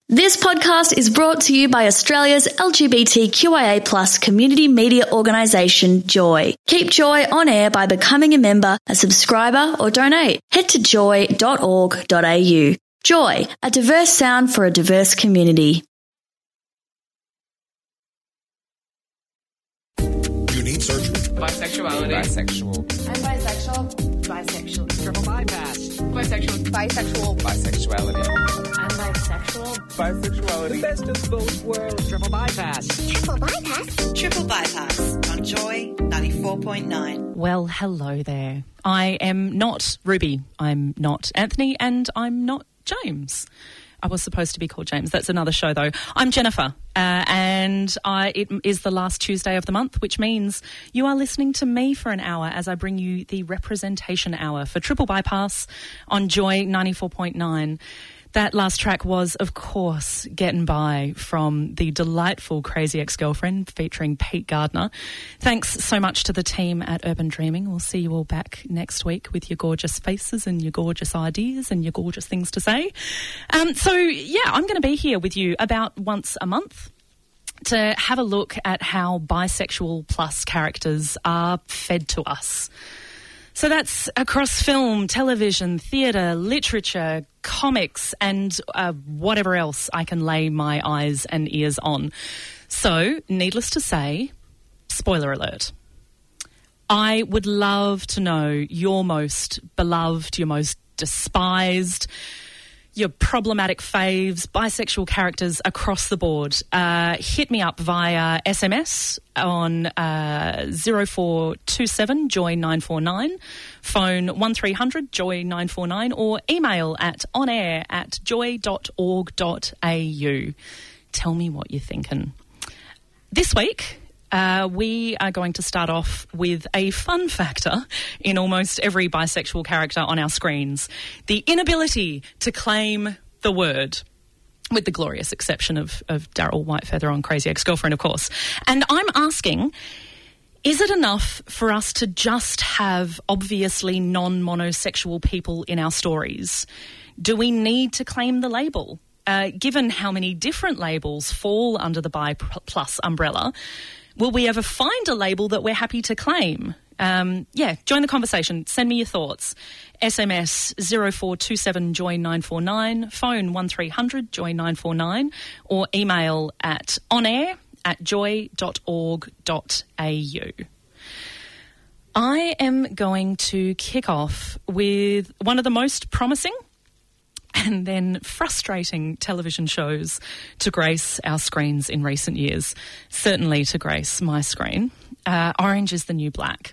This podcast is brought to you by Australia's LGBTQIA+ community media organisation, Joy. Keep Joy on air by becoming a member, a subscriber or donate. Head to joy.org.au. Joy, a diverse sound for a diverse community. You need surgery. Bisexuality. Bisexual. I'm bisexual. Bisexual. Triple bypass. Bisexual. Bisexual. Bisexuality. I'm bisexual. Bisexuality. The best of both worlds. Triple bypass. Triple bypass. Triple Bypass on Joy 94.9. Well, hello there. I am not Ruby, I'm not Anthony, and I'm not James. I was supposed to be called James. That's another show, though. I'm Jennifer, and it is the last Tuesday of the month, which means you are listening to me for an hour as I bring you the representation hour for Triple Bypass on Joy 94.9. That last track was, of course, Getting By from the delightful Crazy Ex-Girlfriend featuring Pete Gardner. Thanks so much to the team at Urban Dreaming. We'll see you all back next week with your gorgeous faces and your gorgeous ideas and your gorgeous things to say. I'm going to be here with you about once a month to have a look at how bisexual plus characters are fed to us. So that's across film, television, theatre, literature, comics, and whatever else I can lay my eyes and ears on. So, needless to say, spoiler alert. I would love to know your most beloved, your most despised, your problematic faves, bisexual characters across the board. Hit me up via SMS on 0427 Joy 949, phone 1300 Joy 949, or email at onair@joy.org.au. Tell me what you're thinking. This week, we are going to start off with a fun factor in almost every bisexual character on our screens: the inability to claim the word, with the glorious exception of Daryl Whitefeather on Crazy Ex-Girlfriend, of course. And I'm asking, is it enough for us to just have obviously non-monosexual people in our stories? Do we need to claim the label? Given how many different labels fall under the bi plus umbrella, will we ever find a label that we're happy to claim? Join the conversation. Send me your thoughts. SMS 0427 Joy 949, phone 1300 Joy 949, or email at onair@joy.org.au. I am going to kick off with one of the most promising and then frustrating television shows to grace our screens in recent years, certainly to grace my screen. Orange is the New Black.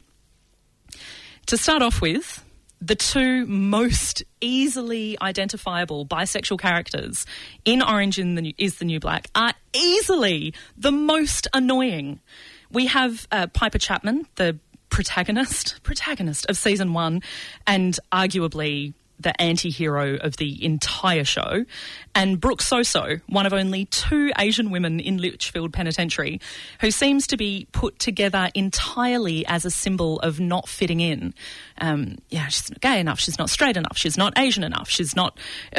To start off with, the two most easily identifiable bisexual characters in Orange is the New Black are easily the most annoying. We have Piper Chapman, the protagonist of season 1, and arguably the anti-hero of the entire show, and Brooke Soso, one of only 2 Asian women in Litchfield Penitentiary, who seems to be put together entirely as a symbol of not fitting in. She's not gay enough, she's not straight enough, she's not Asian enough, she's not...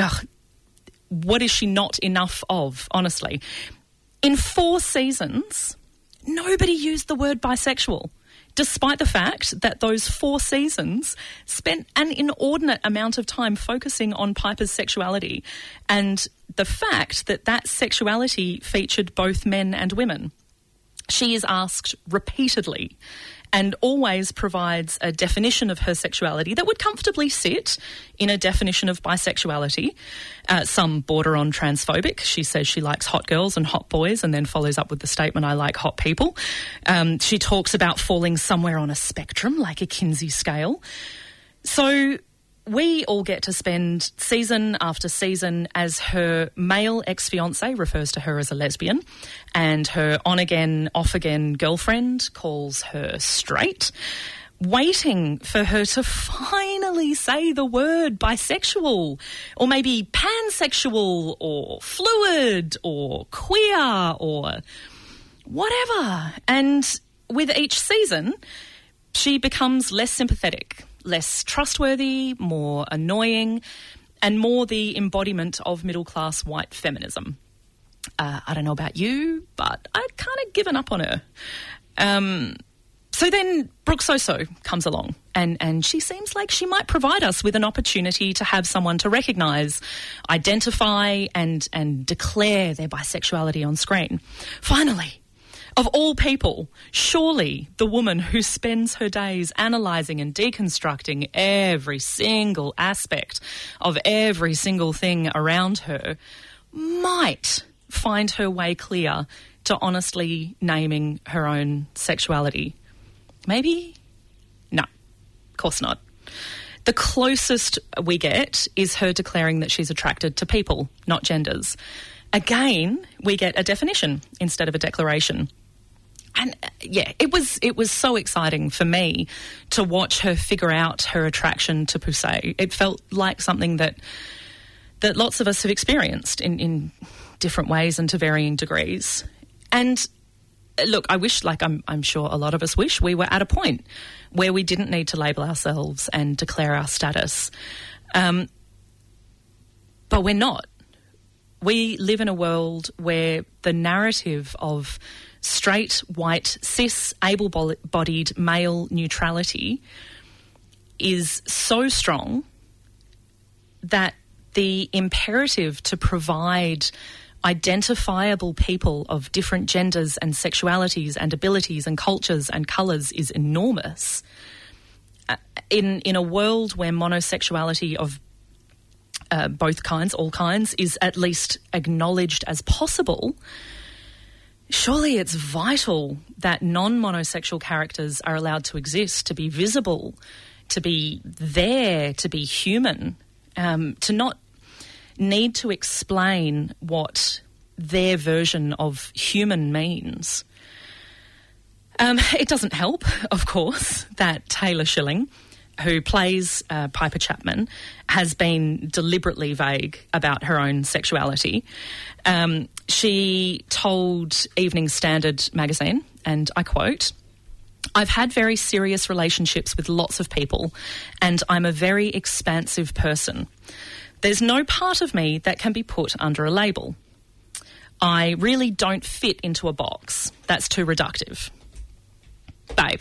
what is she not enough of, honestly? In 4 seasons, nobody used the word bisexual, despite the fact that those 4 seasons spent an inordinate amount of time focusing on Piper's sexuality and the fact that that sexuality featured both men and women. She is asked repeatedly and always provides a definition of her sexuality that would comfortably sit in a definition of bisexuality. Some border on transphobic. She says she likes hot girls and hot boys and then follows up with the statement, I like hot people. She talks about falling somewhere on a spectrum, like a Kinsey scale. So we all get to spend season after season as her male ex-fiancé refers to her as a lesbian, and her on-again, off-again girlfriend calls her straight, waiting for her to finally say the word bisexual, or maybe pansexual, or fluid, or queer, or whatever. And with each season, she becomes less sympathetic, less trustworthy, more annoying, and more the embodiment of middle-class white feminism. I don't know about you, but I'd kind of given up on her. So then Brooke Soso comes along and she seems like she might provide us with an opportunity to have someone to recognise, identify and declare their bisexuality on screen. Finally, of all people, surely the woman who spends her days analysing and deconstructing every single aspect of every single thing around her might find her way clear to honestly naming her own sexuality. Maybe? No, of course not. The closest we get is her declaring that she's attracted to people, not genders. Again, we get a definition instead of a declaration. And yeah, it was so exciting for me to watch her figure out her attraction to Poussey. It felt like something that lots of us have experienced in different ways and to varying degrees. And look, I wish, like I'm sure a lot of us wish, we were at a point where we didn't need to label ourselves and declare our status. But we're not. We live in a world where the narrative of straight, white, cis, able-bodied male neutrality is so strong that the imperative to provide identifiable people of different genders and sexualities and abilities and cultures and colours is enormous. In a world where monosexuality of both kinds, all kinds, is at least acknowledged as possible, surely it's vital that non-monosexual characters are allowed to exist, to be visible, to be there, to be human, to not need to explain what their version of human means. It doesn't help, of course, that Taylor Schilling, who plays Piper Chapman, has been deliberately vague about her own sexuality. She told Evening Standard magazine, and I quote, "I've had very serious relationships with lots of people, and I'm a very expansive person. There's no part of me that can be put under a label. I really don't fit into a box. That's too reductive. Babe.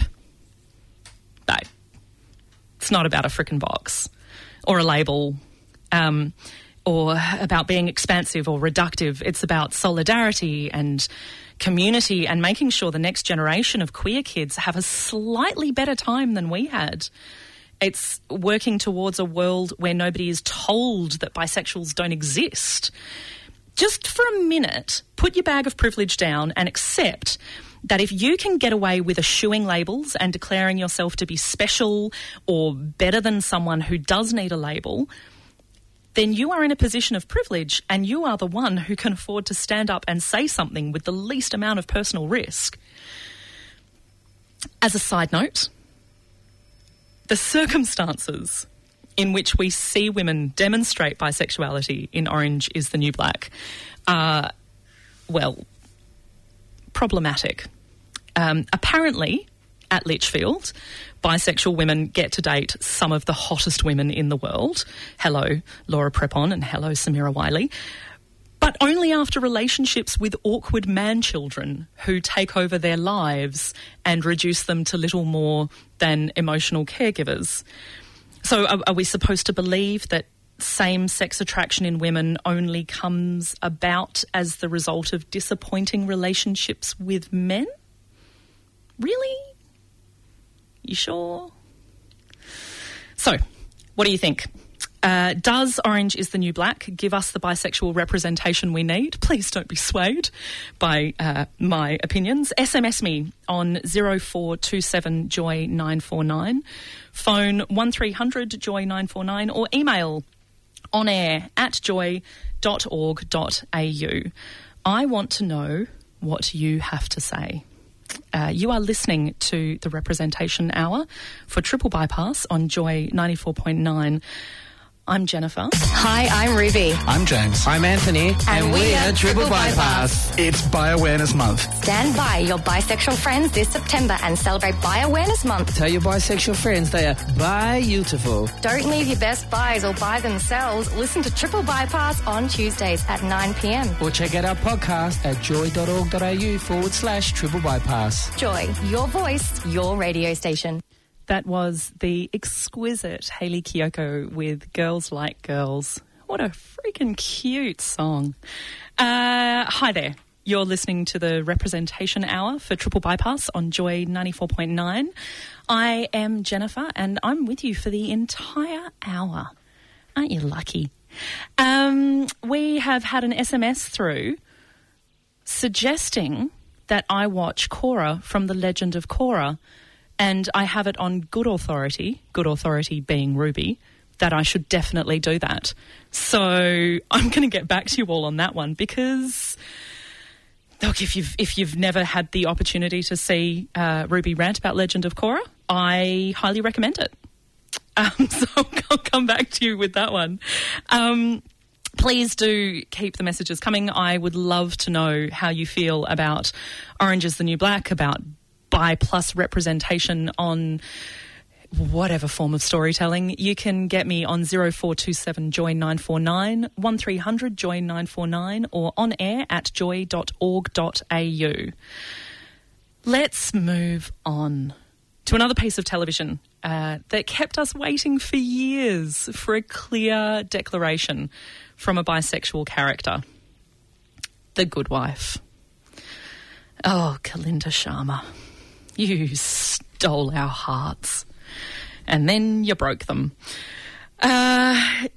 It's not about a frickin' box or a label or about being expansive or reductive. It's about solidarity and community and making sure the next generation of queer kids have a slightly better time than we had. It's working towards a world where nobody is told that bisexuals don't exist. Just for a minute, put your bag of privilege down and accept that if you can get away with eschewing labels and declaring yourself to be special or better than someone who does need a label, then you are in a position of privilege and you are the one who can afford to stand up and say something with the least amount of personal risk. As a side note, the circumstances in which we see women demonstrate bisexuality in Orange is the New Black are, well, problematic. Apparently, at Litchfield, bisexual women get to date some of the hottest women in the world. Hello, Laura Prepon, and hello, Samira Wiley. But only after relationships with awkward man-children who take over their lives and reduce them to little more than emotional caregivers. So are we supposed to believe that same-sex attraction in women only comes about as the result of disappointing relationships with men? Really? You sure? So, what do you think? Does Orange is the New Black give us the bisexual representation we need? Please don't be swayed by my opinions. SMS me on 0427 Joy 949, phone 1300 Joy 949, or email onair@joy.org.au. I want to know what you have to say. You are listening to the Representation Hour for Triple Bypass on Joy 94.9. I'm Jennifer. Hi, I'm Ruby. I'm James. I'm Anthony. And we are Triple Bypass. It's Bi Awareness Month. Stand by your bisexual friends this September and celebrate Bi Awareness Month. Tell your bisexual friends they are bi-beautiful. Don't leave your best buys all by themselves. Listen to Triple Bypass on Tuesdays at 9 p.m. Or check out our podcast at joy.org.au/Triple Bypass. Joy, your voice, your radio station. That was the exquisite Hayley Kiyoko with Girls Like Girls. What a freaking cute song. Hi there. You're listening to the Representation Hour for Triple Bypass on Joy 94.9. I am Jennifer and I'm with you for the entire hour. Aren't you lucky? We have had an SMS through suggesting that I watch Korra from The Legend of Korra, and I have it on good authority being Ruby, that I should definitely do that. So I'm going to get back to you all on that one because, look, if you've never had the opportunity to see Ruby rant about Legend of Korra, I highly recommend it. So I'll come back to you with that one. Please do keep the messages coming. I would love to know how you feel about Orange is the New Black, about bi plus representation on whatever form of storytelling. You can get me on 0427 Joy 949, 1300 Joy 949, or on air at joy.org.au. Let's move on to another piece of television that kept us waiting for years for a clear declaration from a bisexual character. The Good Wife. Oh, Kalinda Sharma. You stole our hearts. And then you broke them. Yeah,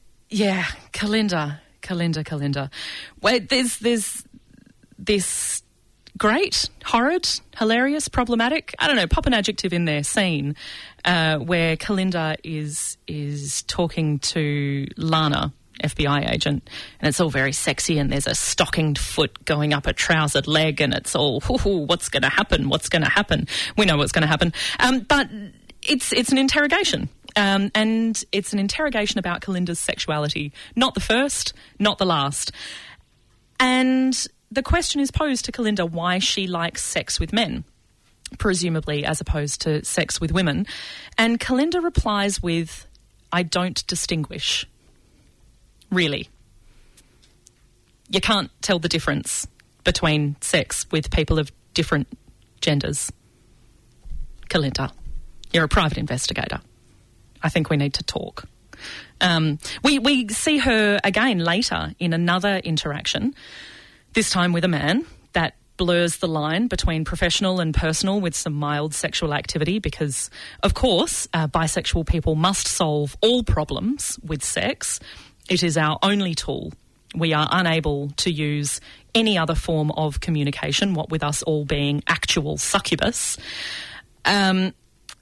Kalinda. Well, there's this great, horrid, hilarious, problematic, I don't know, pop an adjective in there, scene where Kalinda is talking to Lana, FBI agent, and it's all very sexy, and there's a stockinged foot going up a trousered leg, and it's all, what's going to happen? What's going to happen? We know what's going to happen. But it's an interrogation, and it's an interrogation about Kalinda's sexuality. Not the first, not the last. And the question is posed to Kalinda why she likes sex with men, presumably as opposed to sex with women. And Kalinda replies with, I don't distinguish. Really. You can't tell the difference between sex with people of different genders. Kalinda, you're a private investigator. I think we need to talk. We see her again later in another interaction, this time with a man, that blurs the line between professional and personal with some mild sexual activity because, of course, bisexual people must solve all problems with sex. It is our only tool. We are unable to use any other form of communication, what with us all being actual succubus. Archie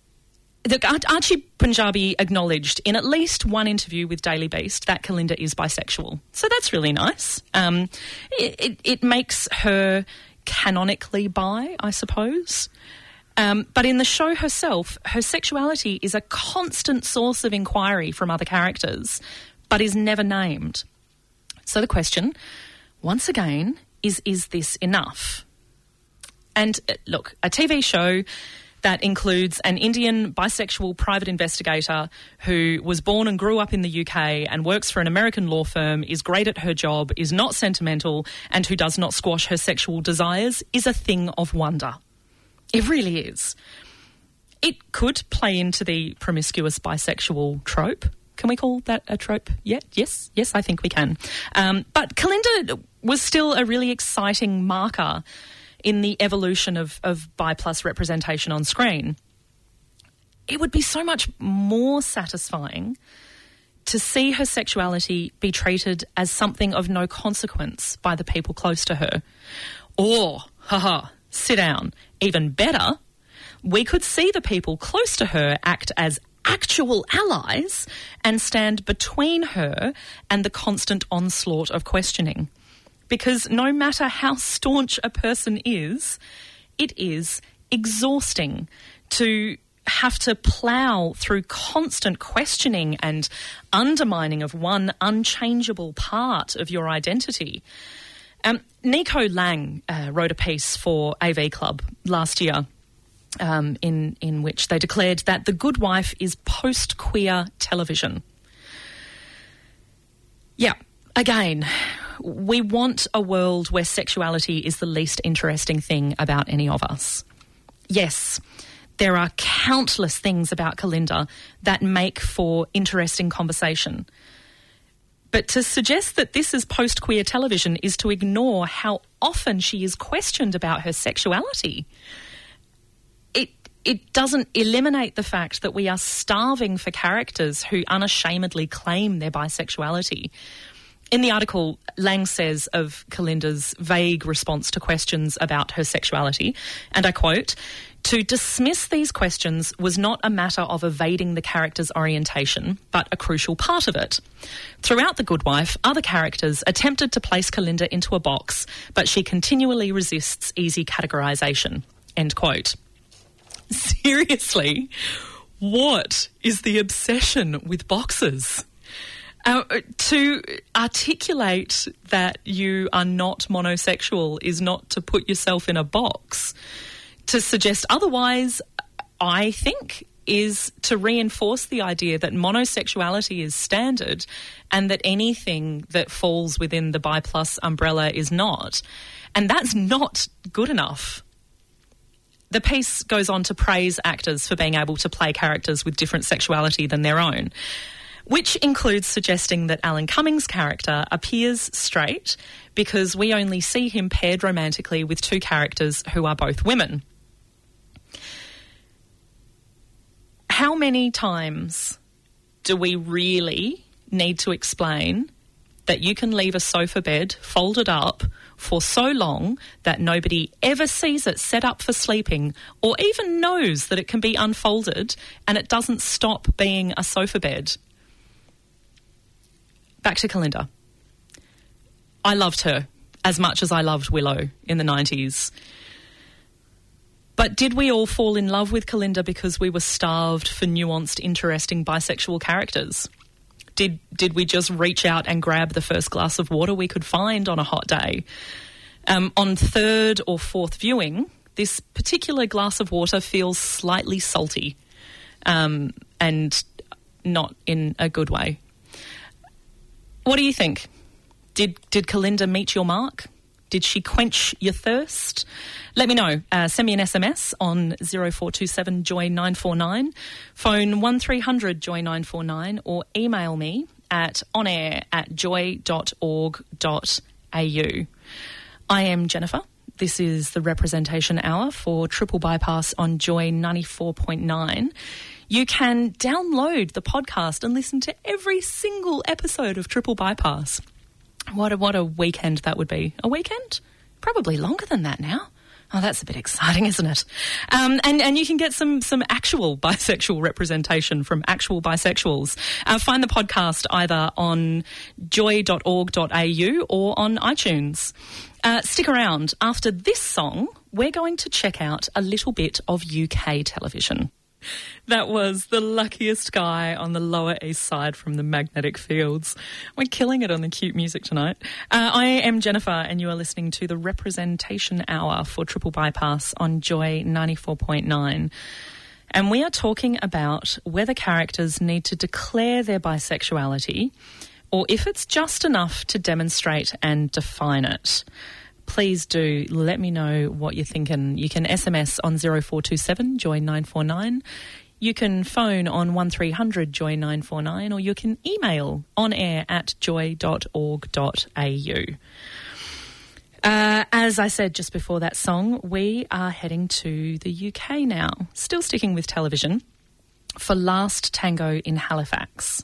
Punjabi acknowledged in at least one interview with Daily Beast that Kalinda is bisexual. So that's really nice. It makes her canonically bi, I suppose. But in the show herself, her sexuality is a constant source of inquiry from other characters, but is never named. So the question, once again, is this enough? And look, a TV show that includes an Indian bisexual private investigator who was born and grew up in the UK and works for an American law firm, is great at her job, is not sentimental, and who does not squash her sexual desires is a thing of wonder. It really is. It could play into the promiscuous bisexual trope. Can we call that a trope yet? Yes, I think we can. But Kalinda was still a really exciting marker in the evolution of bi plus representation on screen. It would be so much more satisfying to see her sexuality be treated as something of no consequence by the people close to her. Or, sit down, even better, we could see the people close to her act as actual allies and stand between her and the constant onslaught of questioning. Because no matter how staunch a person is, it is exhausting to have to plough through constant questioning and undermining of one unchangeable part of your identity. Nico Lang wrote a piece for AV Club last year in which they declared that The Good Wife is post-queer television. Yeah, again, we want a world where sexuality is the least interesting thing about any of us. Yes, there are countless things about Kalinda that make for interesting conversation. But to suggest that this is post-queer television is to ignore how often she is questioned about her sexuality. It doesn't eliminate the fact that we are starving for characters who unashamedly claim their bisexuality. In the article, Lang says of Kalinda's vague response to questions about her sexuality, and I quote, "To dismiss these questions was not a matter of evading the character's orientation, but a crucial part of it. Throughout The Good Wife, other characters attempted to place Kalinda into a box, but she continually resists easy categorisation." End quote. Seriously, what is the obsession with boxes? To articulate that you are not monosexual is not to put yourself in a box. To suggest otherwise, I think, is to reinforce the idea that monosexuality is standard and that anything that falls within the bi plus umbrella is not. And that's not good enough. The piece goes on to praise actors for being able to play characters with different sexuality than their own, which includes suggesting that Alan Cummings' character appears straight because we only see him paired romantically with two characters who are both women. How many times do we really need to explain that you can leave a sofa bed folded up for so long that nobody ever sees it set up for sleeping or even knows that it can be unfolded and it doesn't stop being a sofa bed? Back to Kalinda. I loved her as much as I loved Willow in the 90s. But did we all fall in love with Kalinda because we were starved for nuanced, interesting bisexual characters? Did we just reach out and grab the first glass of water we could find on a hot day? On third or fourth viewing, this particular glass of water feels slightly salty and not in a good way. What do you think? Did Kalinda meet your mark? Did she quench your thirst? Let me know. Send me an SMS on 0427 Joy 949, phone 1300 Joy 949, or email me at onair@joy.org.au. I am Jennifer. This is the Representation Hour for Triple Bypass on Joy 94.9. You can download the podcast and listen to every single episode of Triple Bypass. What a weekend that would be. A weekend? Probably longer than that now. Oh, that's a bit exciting, isn't it? And you can get some actual bisexual representation from actual bisexuals. Find the podcast either on joy.org.au or on iTunes. Stick around. After this song, we're going to check out a little bit of UK television. That was The Luckiest Guy on the Lower East Side from the Magnetic Fields. We're killing it on the cute music tonight. I am Jennifer and you are listening to the Representation Hour for Triple Bypass on Joy 94.9. And we are talking about whether characters need to declare their bisexuality or if it's just enough to demonstrate and define it. Please do let me know what you're thinking. You can SMS on 0427 Joy 949. You can phone on 1300 Joy 949, or you can email onair@joy.org.au. As I said just before that song, we are heading to the UK now, still sticking with television, for Last Tango in Halifax.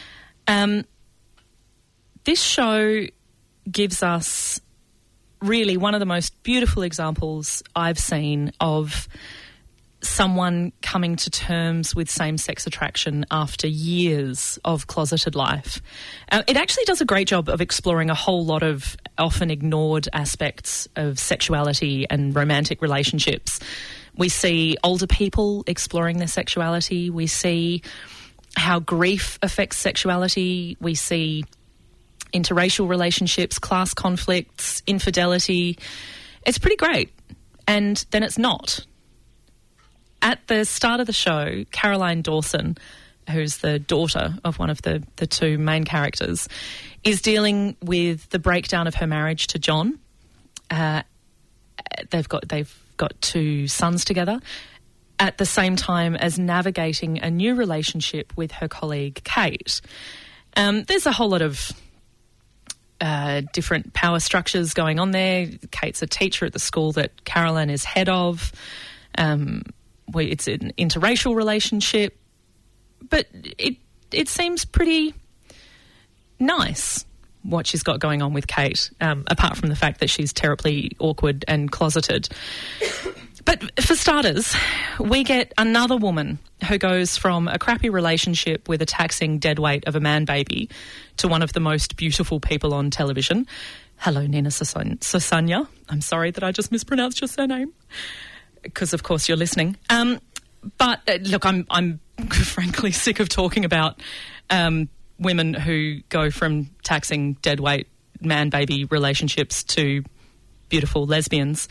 This show gives us really one of the most beautiful examples I've seen of someone coming to terms with same-sex attraction after years of closeted life. It actually does a great job of exploring a whole lot of often ignored aspects of sexuality and romantic relationships, We see older people exploring their sexuality. We see how grief affects sexuality. We see interracial relationships, class conflicts, infidelity. It's pretty great. And then it's not. At the start of the show, Caroline Dawson, who's the daughter of one of the two main characters, is dealing with the breakdown of her marriage to John. They've got two sons together, at the same time as navigating a new relationship with her colleague Kate. There's a whole lot of different power structures going on there. Kate's a teacher at the school that Caroline is head of. It's an interracial relationship, but it seems pretty nice what she's got going on with Kate, apart from the fact that she's terribly awkward and closeted. But for starters, we get another woman who goes from a crappy relationship with a taxing deadweight of a man baby to one of the most beautiful people on television. Hello, Nina Sosanya. I'm sorry that I just mispronounced your surname, because of course you're listening. But look, I'm frankly sick of talking about women who go from taxing deadweight man baby relationships to beautiful lesbians.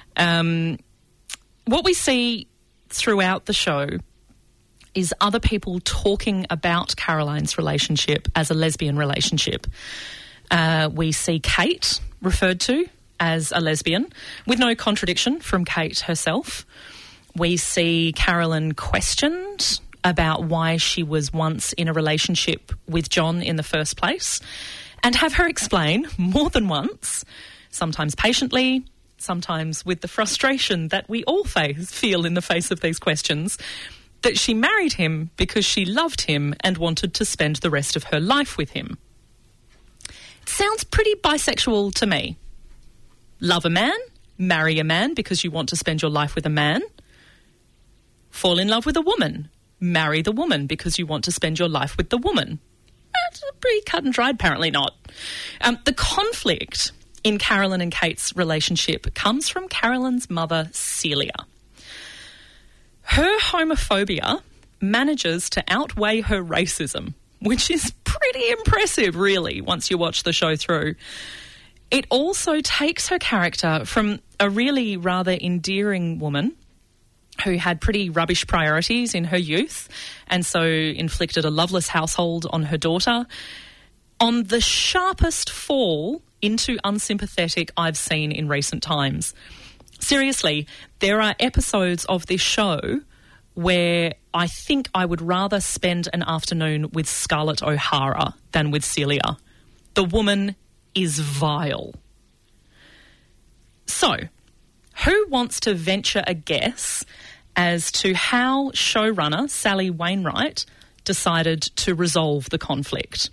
What we see throughout the show is other people talking about Caroline's relationship as a lesbian relationship. We see Kate referred to as a lesbian, with no contradiction from Kate herself. We see Caroline questioned about why she was once in a relationship with John in the first place, and have her explain more than once, sometimes patiently, sometimes with the frustration that we all feel in the face of these questions, that she married him because she loved him and wanted to spend the rest of her life with him. It sounds pretty bisexual to me. Love a man, marry a man because you want to spend your life with a man. Fall in love with a woman, marry the woman because you want to spend your life with the woman. That's pretty cut and dried, apparently not. The conflict in Caroline and Kate's relationship comes from Caroline's mother, Celia. Her homophobia manages to outweigh her racism, which is pretty impressive, really, once you watch the show through. It also takes her character from a really rather endearing woman who had pretty rubbish priorities in her youth and so inflicted a loveless household on her daughter, on the sharpest fall into unsympathetic I've seen in recent times. Seriously, there are episodes of this show where I think I would rather spend an afternoon with Scarlett O'Hara than with Celia. The woman is vile. So, who wants to venture a guess as to how showrunner Sally Wainwright decided to resolve the conflict?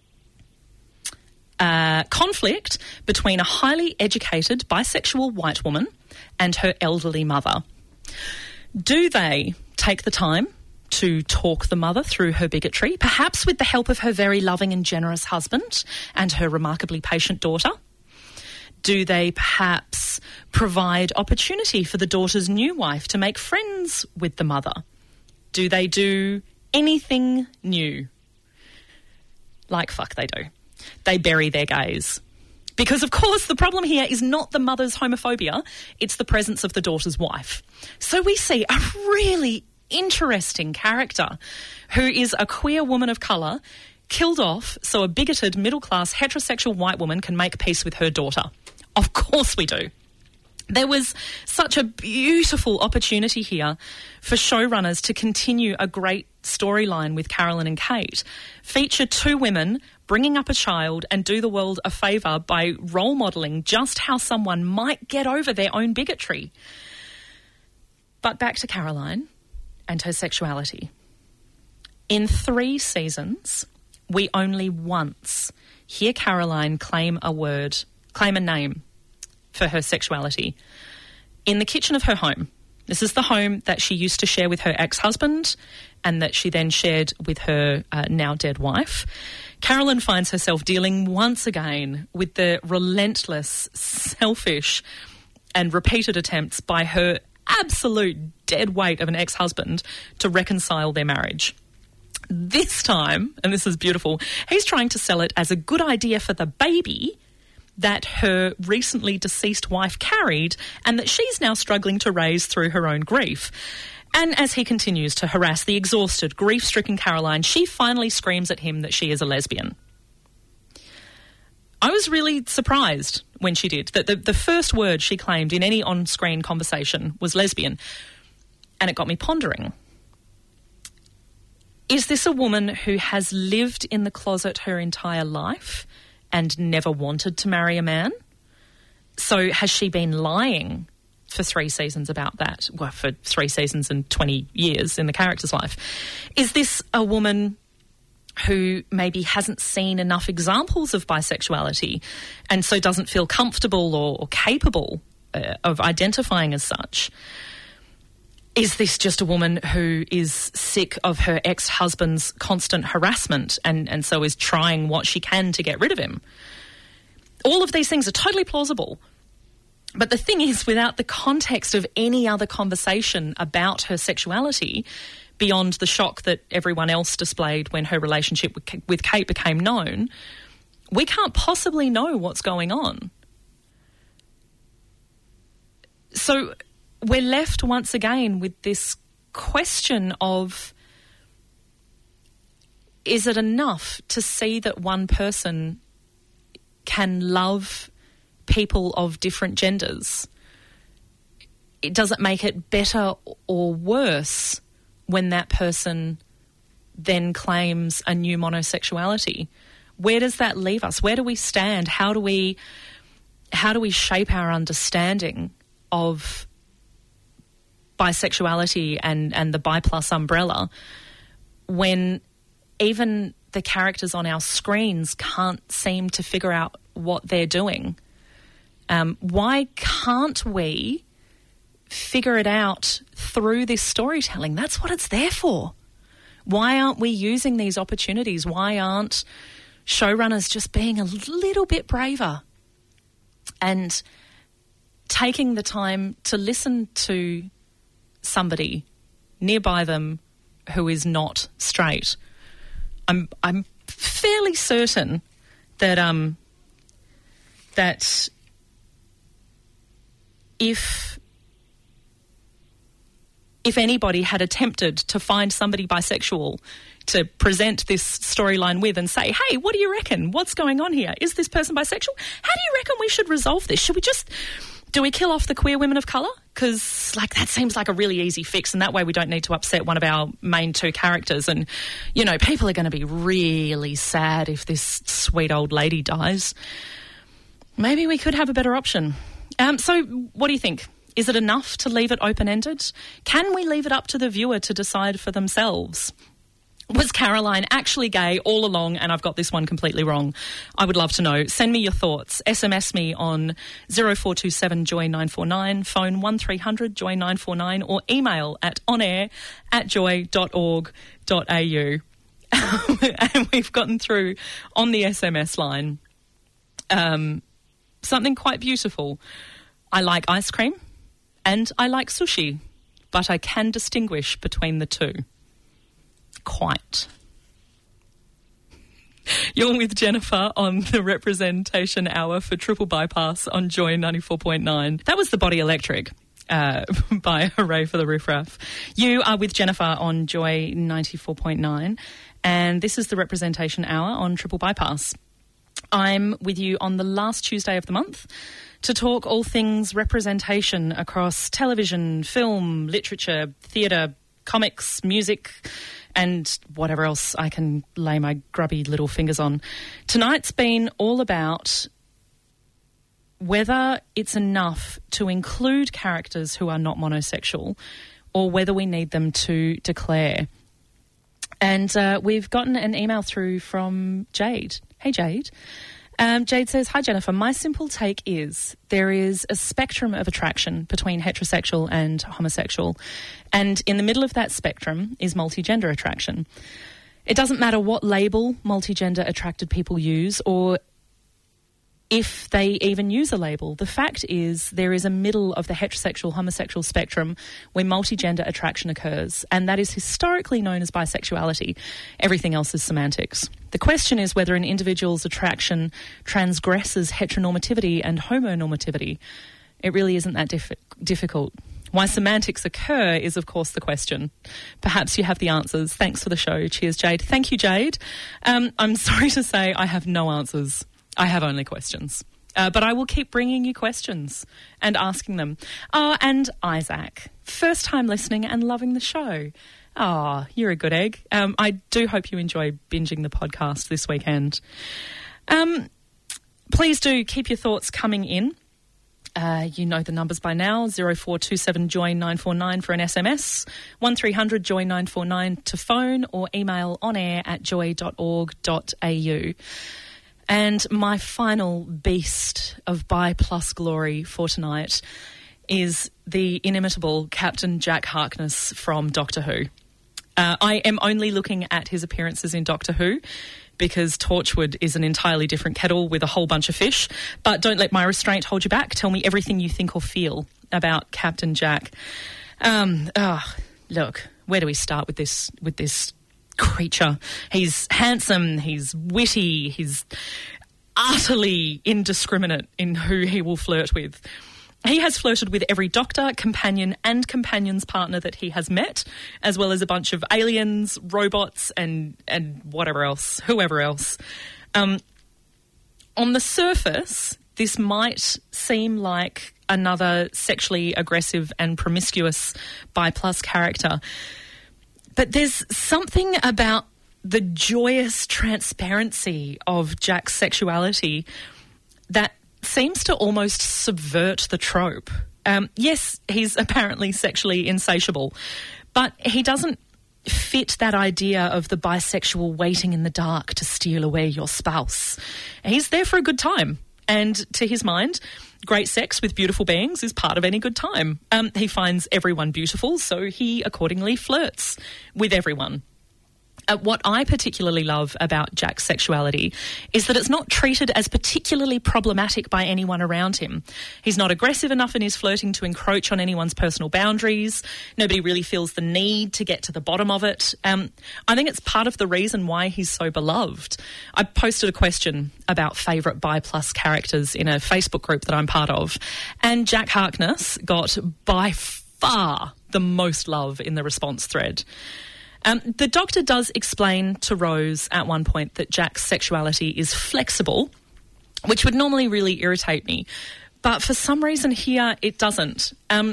Conflict between a highly educated bisexual white woman and her elderly mother. Do they take the time to talk the mother through her bigotry, perhaps with the help of her very loving and generous husband and her remarkably patient daughter? Do they perhaps provide opportunity for the daughter's new wife to make friends with the mother? Do they do anything new? Like fuck they do. They bury their gays. Because, of course, the problem here is not the mother's homophobia, it's the presence of the daughter's wife. So we see a really interesting character who is a queer woman of colour killed off so a bigoted middle-class heterosexual white woman can make peace with her daughter. Of course we do. There was such a beautiful opportunity here for showrunners to continue a great storyline with Caroline and Kate, feature two women bringing up a child and do the world a favour by role modelling just how someone might get over their own bigotry. But back to Caroline and her sexuality. In 3 seasons, we only once hear Caroline claim a name for her sexuality. In the kitchen of her home. This is the home that she used to share with her ex-husband and that she then shared with her now dead wife. Caroline finds herself dealing once again with the relentless, selfish and repeated attempts by her absolute dead weight of an ex-husband to reconcile their marriage. This time, and this is beautiful, he's trying to sell it as a good idea for the baby that her recently deceased wife carried and that she's now struggling to raise through her own grief. And as he continues to harass the exhausted, grief-stricken Caroline, she finally screams at him that she is a lesbian. I was really surprised when she did, that the first word she claimed in any on-screen conversation was lesbian. And it got me pondering. Is this a woman who has lived in the closet her entire life and never wanted to marry a man? So has she been lying for 3 seasons about that? Well, for 3 seasons and 20 years in the character's life. Is this a woman who maybe hasn't seen enough examples of bisexuality and so doesn't feel comfortable or capable of identifying as such? Is this just a woman who is sick of her ex-husband's constant harassment and so is trying what she can to get rid of him? All of these things are totally plausible. But the thing is, without the context of any other conversation about her sexuality, beyond the shock that everyone else displayed when her relationship with Kate became known, we can't possibly know what's going on. So we're left once again with this question of, is it enough to see that one person can love people of different genders? It doesn't make it better or worse when that person then claims a new monosexuality. Where does that leave us? Where do we stand? How do we shape our understanding of bisexuality and the bi+ umbrella when even the characters on our screens can't seem to figure out what they're doing? Why can't we figure it out through this storytelling? That's what it's there for. Why aren't we using these opportunities? Why aren't showrunners just being a little bit braver and taking the time to listen to somebody nearby them who is not straight? I'm fairly certain that that if anybody had attempted to find somebody bisexual to present this storyline with and say, hey, what do you reckon? What's going on here? Is this person bisexual? How do you reckon we should resolve this? Do we kill off the queer women of colour? Because, that seems like a really easy fix, and that way we don't need to upset one of our main 2 characters. And, people are going to be really sad if this sweet old lady dies. Maybe we could have a better option. So what do you think? Is it enough to leave it open-ended? Can we leave it up to the viewer to decide for themselves? Was Caroline actually gay all along and I've got this one completely wrong? I would love to know. Send me your thoughts. SMS me on 0427 Joy 949, phone 1300 Joy 949, or email at onair@joy.org.au. And we've gotten through on the SMS line something quite beautiful. I like ice cream and I like sushi, but I can distinguish between the two. Quite. You're with Jennifer on the Representation Hour for Triple Bypass on Joy 94.9. That was The Body Electric by Hooray for the Riff Raff. You are with Jennifer on Joy 94.9, and this is the Representation Hour on Triple Bypass. I'm with you on the last Tuesday of the month to talk all things representation across television, film, literature, theatre, comics, music, and whatever else I can lay my grubby little fingers on. Tonight's been all about whether it's enough to include characters who are not monosexual or whether we need them to declare. And we've gotten an email through from Jade. Hey, Jade. Jade says, hi, Jennifer. My simple take is there is a spectrum of attraction between heterosexual and homosexual. And in the middle of that spectrum is multigender attraction. It doesn't matter what label multigender attracted people use or if they even use a label. The fact is there is a middle of the heterosexual, homosexual spectrum where multigender attraction occurs, and that is historically known as bisexuality. Everything else is semantics. The question is whether an individual's attraction transgresses heteronormativity and homonormativity. It really isn't that difficult. Why semantics occur is, of course, the question. Perhaps you have the answers. Thanks for the show. Cheers, Jade. Thank you, Jade. I'm sorry to say I have no answers. I have only questions. But I will keep bringing you questions and asking them. Oh, and Isaac, first time listening and loving the show. Oh, you're a good egg. I do hope you enjoy binging the podcast this weekend. Please do keep your thoughts coming in. You know the numbers by now, 0427-JOY-949 for an SMS, 1300-JOY-949 to phone, or email onair@joy.org.au. And my final beast of Bi Plus glory for tonight is the inimitable Captain Jack Harkness from Doctor Who. I am only looking at his appearances in Doctor Who because Torchwood is an entirely different kettle with a whole bunch of fish. But don't let my restraint hold you back. Tell me everything you think or feel about Captain Jack. Look, where do we start with this creature? He's handsome, he's witty, he's utterly indiscriminate in who he will flirt with. He has flirted with every doctor, companion and companion's partner that he has met, as well as a bunch of aliens, robots and whatever else, whoever else. On the surface, this might seem like another sexually aggressive and promiscuous bi-plus character, but there's something about the joyous transparency of Jack's sexuality that seems to almost subvert the trope. Yes, he's apparently sexually insatiable, but he doesn't fit that idea of the bisexual waiting in the dark to steal away your spouse. He's there for a good time, and to his mind, great sex with beautiful beings is part of any good time. He finds everyone beautiful, so he accordingly flirts with everyone. What I particularly love about Jack's sexuality is that it's not treated as particularly problematic by anyone around him. He's not aggressive enough in his flirting to encroach on anyone's personal boundaries. Nobody really feels the need to get to the bottom of it. I think it's part of the reason why he's so beloved. I posted a question about favourite bi-plus characters in a Facebook group that I'm part of, and Jack Harkness got by far the most love in the response thread. The Doctor does explain to Rose at one point that Jack's sexuality is flexible, which would normally really irritate me. But for some reason here, it doesn't.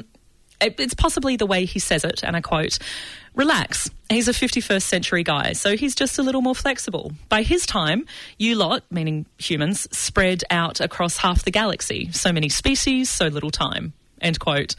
It's possibly the way he says it, and I quote, "Relax, he's a 51st century guy, so he's just a little more flexible. By his time, you lot," meaning humans, "spread out across half the galaxy. So many species, so little time." End quote.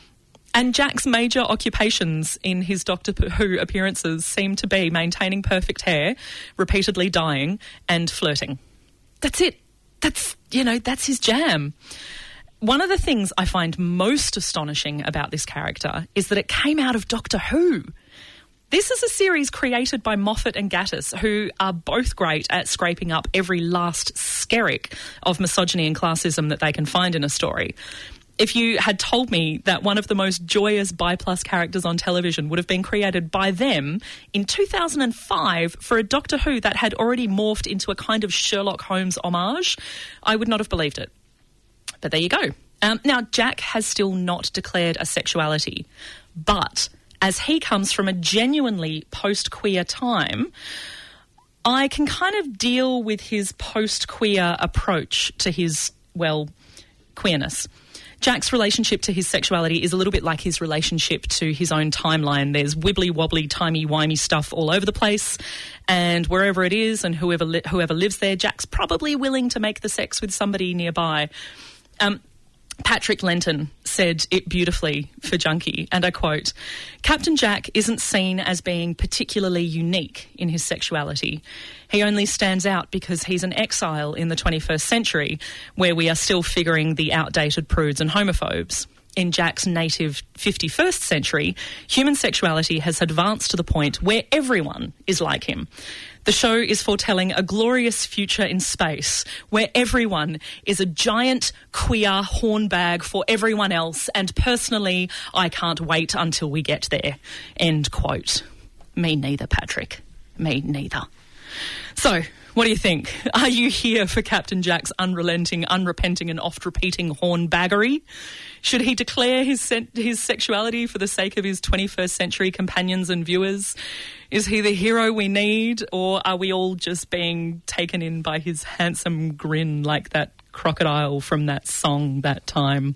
And Jack's major occupations in his Doctor Who appearances seem to be maintaining perfect hair, repeatedly dying, and flirting. That's it. That's his jam. One of the things I find most astonishing about this character is that it came out of Doctor Who. This is a series created by Moffat and Gatiss, who are both great at scraping up every last skerrick of misogyny and classism that they can find in a story. If you had told me that one of the most joyous bi-plus characters on television would have been created by them in 2005 for a Doctor Who that had already morphed into a kind of Sherlock Holmes homage, I would not have believed it. But there you go. Now, Jack has still not declared a sexuality, but as he comes from a genuinely post-queer time, I can kind of deal with his post-queer approach to his, queerness. Jack's relationship to his sexuality is a little bit like his relationship to his own timeline. There's wibbly-wobbly, timey-wimey stuff all over the place, and wherever it is and whoever lives there, Jack's probably willing to make the sex with somebody nearby. Patrick Lenton said it beautifully for Junkie, and I quote, "Captain Jack isn't seen as being particularly unique in his sexuality. He only stands out because he's an exile in the 21st century, where we are still figuring the outdated prudes and homophobes. In Jack's native 51st century, human sexuality has advanced to the point where everyone is like him. The show is foretelling a glorious future in space where everyone is a giant queer hornbag for everyone else, and personally, I can't wait until we get there. End quote. Me neither, Patrick. Me neither. So, what do you think? Are you here for Captain Jack's unrelenting, unrepenting and oft-repeating hornbaggery? Should he declare his sexuality for the sake of his 21st century companions and viewers? Is he the hero we need, or are we all just being taken in by his handsome grin like that crocodile from that song that time?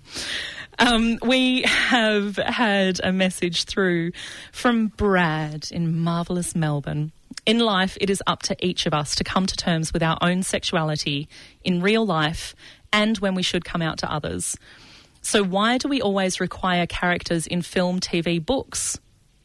We have had a message through from Brad in marvellous Melbourne. In life, it is up to each of us to come to terms with our own sexuality in real life and when we should come out to others. So why do we always require characters in film, TV, books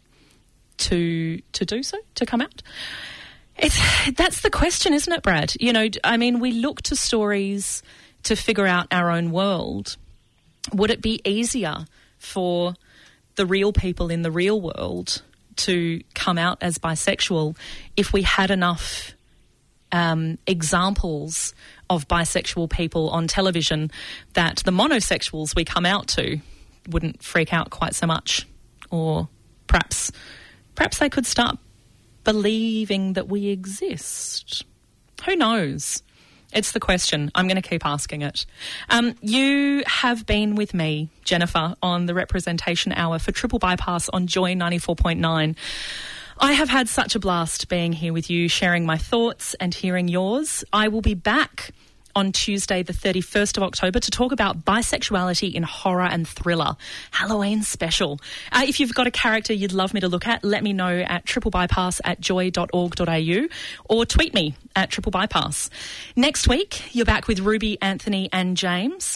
to do so, to come out? That's the question, isn't it, Brad? You know, I mean, we look to stories to figure out our own world. Would it be easier for the real people in the real world to come out as bisexual if we had enough examples of bisexual people on television that the monosexuals we come out to wouldn't freak out quite so much? Or perhaps they could start believing that we exist. Who knows? It's the question. I'm going to keep asking it. You have been with me, Jennifer, on the Representation Hour for Triple Bypass on Joy 94.9. I have had such a blast being here with you, sharing my thoughts and hearing yours. I will be back on Tuesday the 31st of October to talk about bisexuality in horror and thriller. Halloween special. If you've got a character you'd love me to look at, let me know at triplebypass@joy.org.au or tweet me at triplebypass. Next week, you're back with Ruby, Anthony and James.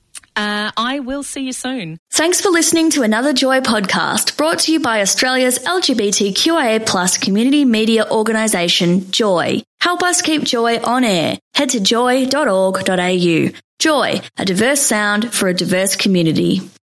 I will see you soon. Thanks for listening to another Joy podcast brought to you by Australia's LGBTQIA+ community media organisation, Joy. Help us keep Joy on air. Head to joy.org.au. Joy, a diverse sound for a diverse community.